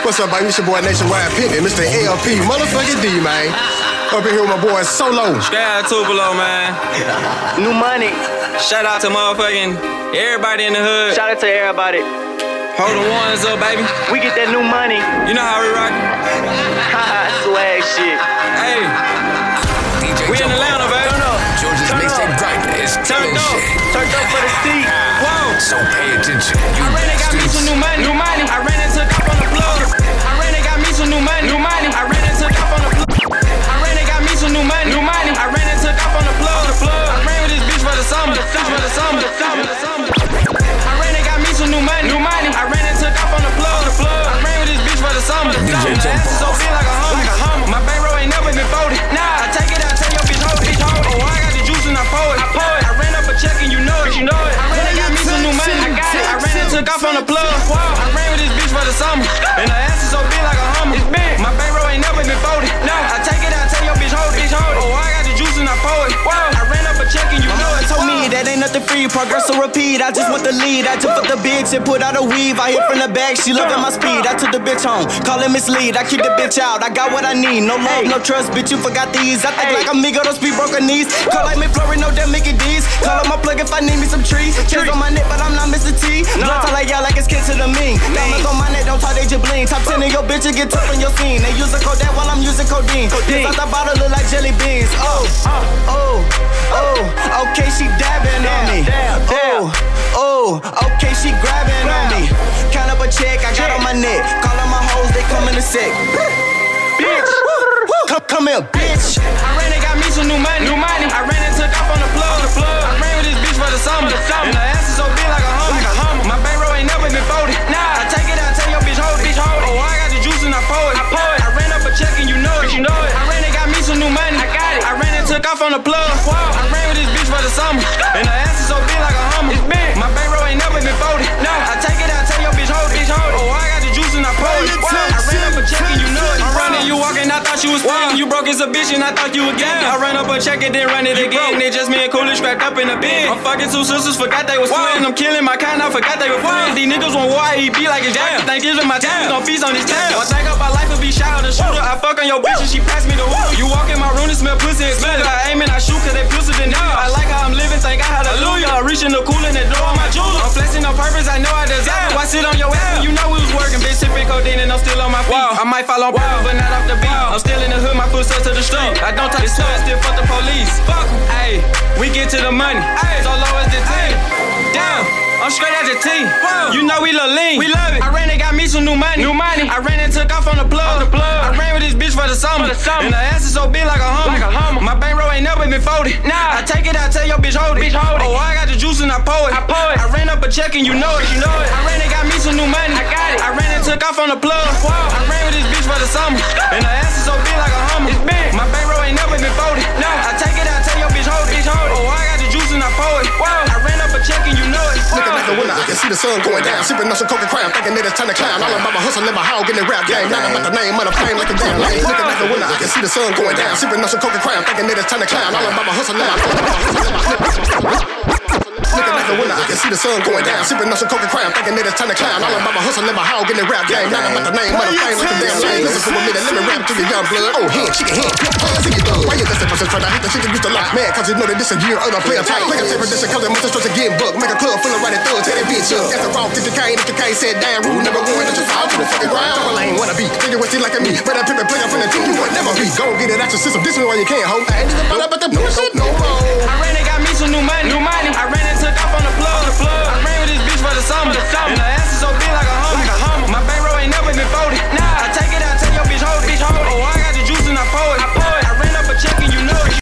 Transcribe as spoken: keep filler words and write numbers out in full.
What's up, baby? It's your boy Nationwide Pimpin', Mister L P, motherfucking D, man. Up in here with my boy Solo. Shout out to Tupelo, man. New money. Shout out to motherfucking everybody in the hood. Shout out to everybody. Hold the ones up, baby. We get that new money. You know how we rock. Haha, swag shit. Hey, D J we in Atlanta, baby. Turn up. George's mixtape grinder is Turned up. Turned up for the seat. Whoa. So pay attention. You I ran and got me some new money. New money. I ran and took off on the plug. I ran and got me some new money. New money. I ran and took off on the plug. I ran and got me some new money. New money. I ran and took off on the plug. The plug. I ran with this bitch for the summer. Bitch for the summer. I ran and got me some new money. New money. I ran and took off on the plug. The plug. I ran with this bitch for the summer. D J The ass is so big like a hummer. My bankroll ain't never been folded. Nah, I take it out, tell your bitch hold it. Oh, I got the juice and I pour it. I pour it. I ran up a check and you know it. You know it. I ran and got me some new money. I got it. I ran and took off on the plug. I ran with this bitch for the summer. And the ass is so big like a hummer. It's big. My bankroll ain't never been folded. Nah, I take it out, tell your bitch hold it. Oh, I got the juice and I pour it. I ran up a check and you know it. Told me that ain't nothing free, progress or repeat. I just want the lead. I just put the bigs and put out a weave. I hit from the back, she loving my speed. I took the bitch home, call it mislead. I keep the bitch out, I got what I need. No love, no trust, bitch, you forgot these. I think like amigo, don't speak broken knees. Call like me Flurry, no damn Mickey D's. Call up my plug if I need me some trees. Chains on my neck, but I'm not Mister T. Blood talk like y'all like it's kin to the mean. Diamonds on my neck, don't talk, they just bling. Top ten of your bitches get tough on your scene. They use a Kodak while I'm using codeine. This out the bottle look like jelly beans. Oh, oh, oh, okay, she dabbing on me. Oh, oh, okay, she grabbing on me. Count up a check, I got on my neck. Call on my hoes, they come in a sec. Bitch, come, come here, bitch. I ran and got me some new money. New money. I ran and took off on the plug. The plug. I ran with this bitch for the summer. And the ass is so big like a hummer. My bankroll ain't never been folded. Nah, I take it out, tell your bitch hold it. Oh, I got the juice and I pour it. I pour it. I ran up a check and you know it. You know it. I ran and got me some new money. I got it. I ran and took off on the plug. I ran with this bitch for the summer. And the ass is so big like a hummer. It's big. My bankroll ain't never been folded. Nah, I take it out, tell your bitch hold it. Oh, I got the juice and I pour it. I ran up a check and you know it. I'm running, you walking, I thought you was fine. You broke as a bitch and I thought you again. I ran up a check and then run it again. It just me and Cooley strapped up in the bed. I'm fucking two sisters, forgot they was twins. I'm killing my kind, I forgot they were friends. These niggas want war, he be like his dad. Thanksgiving my time, gon' feast on his tab. One thing about life will be shot the shooter. I fuck on your bitch and she pass me the wood. You walk in my room and smell pussy and smell it. I aim and I shoot cause they pussy than nigga. I like how I'm living, thank God, hallelujah. I reach in the cooler and the door on my jeweler. I'm flexing on purpose, I know I deserve it. Why sit on your ass when you know we was working? Bitch, sipping codeine and I'm still on my feet. I might fall on purpose, but not off the beat. I'm still in the hood, my footsteps to the street. I don't touch the stuff, still fuck the police. Fuck em, ayy, we get to the money. Ayy, so low as the team. Damn, I'm straight at the T. You know we look lean, we love it. I ran and got me some new money. New money. I ran and took off on the plug. The plug. I ran with this bitch for the summer. For the summer. And the ass is so big like a hummer. Like a hummer. My bankroll ain't never been folded. Nah, I take it out, tell your bitch hold it. Bitch hold it. Oh, I got the juice and I pour it. I pour it. I ran up a check and you know it. You know it. I ran and got me some new money. I got it. I ran and took off on the plug. I ran with this bitch for the summer. And the ass is so big like a hummer. It's big. My bankroll ain't never been folded. Nah, I take it out, tell your bitch hold it. Bitch hold it. Oh, I got the juice and I pour it. I ran up a check and you know it. Looking like a winner, I can see the sun going down. Sipping on some coca crime, thinking that it's time to climb. All about my hustle and my hog in the rap game. Not about the name of the fame like a damn lame. Looking like a winner, I can see the sun going down. Sipping on some coca crime, thinking that it's time to climb. All about my hustle and my Looking like a winner, I can see the sun going down. Sipping on some coca crime, thinking that it's time to climb. All about my hustle and my hog in the rap game. Not about the name of the fame like a damn lame. Listen for a minute, let me rap to your young blood. Oh, hand, chicken hand, hands in your blood. Why you listen for some trying to hit the shit you used to like? Man, cause you know that this a year of the player tight. Play a tape this cause they must have to get booked. Make a club full of riding thugs, tear that bitch up. After all, if you can't, if you can't, sit down. Rule number one, that you fall to the fucking ground. Double lane, wanna be. Think you was still like me. But I pick a player from the team, you would never be. Go get it out your system, this is why you can't hold. I ain't even thought about the no shit no more. I ran and got me some new money. New money. I ran and took